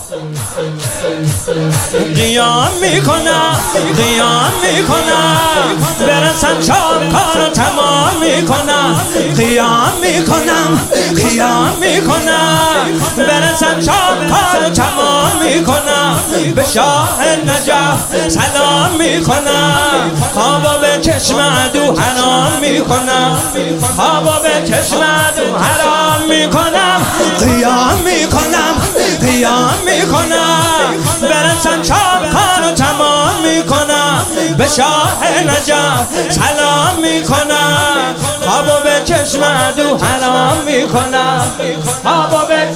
قیام میکنم قیام میکنم برسم شام کارو تمام میکنم قیام میکنم قیام میکنم برسم شام کارو تمام میکنم به شاه نجف سلام میکنم خوابو به چشم عدو حرام میکنم خوابو به چشم عدو حرام میکنم قیام میکنم قیام میکنم برسم شام کارو تمام میکنم به شاه نجف سلام میکنم خوابو به چشم عدو حرام میکنم خوابو به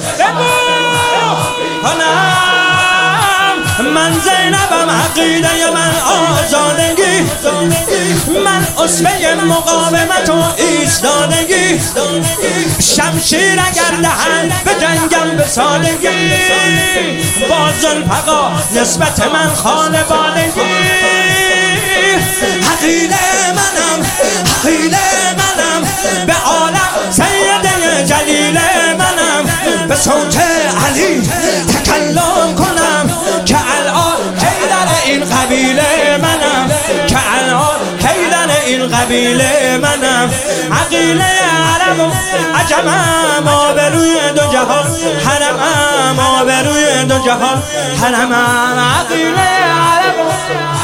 من زینبم عقیده من آزادگی من اصفه مقاومت و ایستادگی شمشیر اگر دهن به جنگم به سادگی با ذوالفقار نسبت من خانوادگی عقیده منم عقیده منم به عالم سید جلیل منم به صوت علی تکلم کنم که الان حیدر این قبیله منم که الان حیدر این قبیله منم عقیله عرب و عجمم آبروی دو جهان حرمم آبروی دو جهان حرمم عقیله عرب و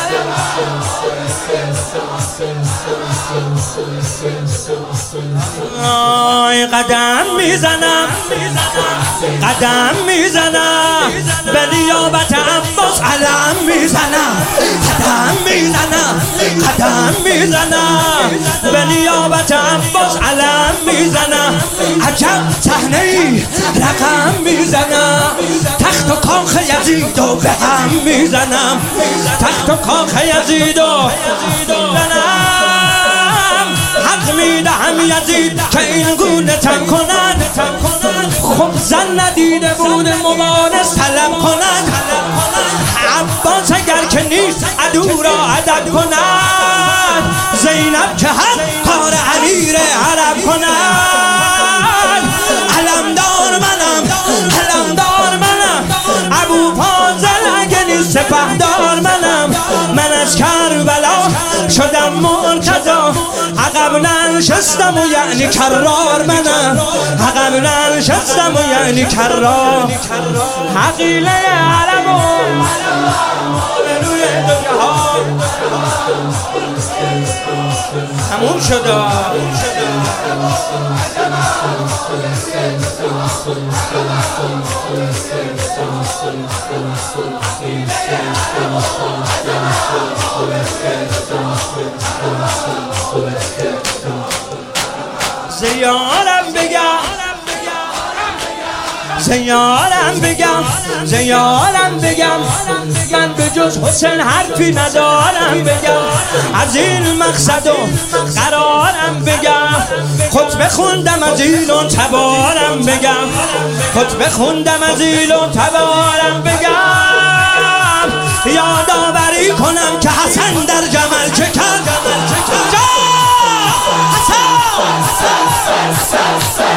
قدم میزنم قدم میزنم به نیابت عباس علم میزنم قدم میزنم قدم میزنم به نیابت عباس علم میزنم عجب صحنه ای رقم میزنم تخت و کاخ یزید و به هم میزنم تخت و کاخ یزید و حق میدهم یزید که این گونه تم کنند خب زن ندیده بود مبارز طلب کنند عباس اگر که نیست عدو را ادب کنند زینب که هم کار امیر عرب کنند علمدار منم علمدار منم ابو فاضل اگه نیست سپهدار منم من از کربلا شدم مرتضی عقب ننشستم و یعنی کرار منم عقب ننشستم و یعنی کرار عقیله عرب و روی دو جهان تموم شده زیارم بگم زیارم بگم زیارم بگم من به جز حسین حرفی ندارم بگم از این مقصد و قرارم بگم خطبه خوندم از این و تبارم بگم خطبه خوندم از این و تبارم بگم یادآوری کنم که حسن در جمل چه کرد حسن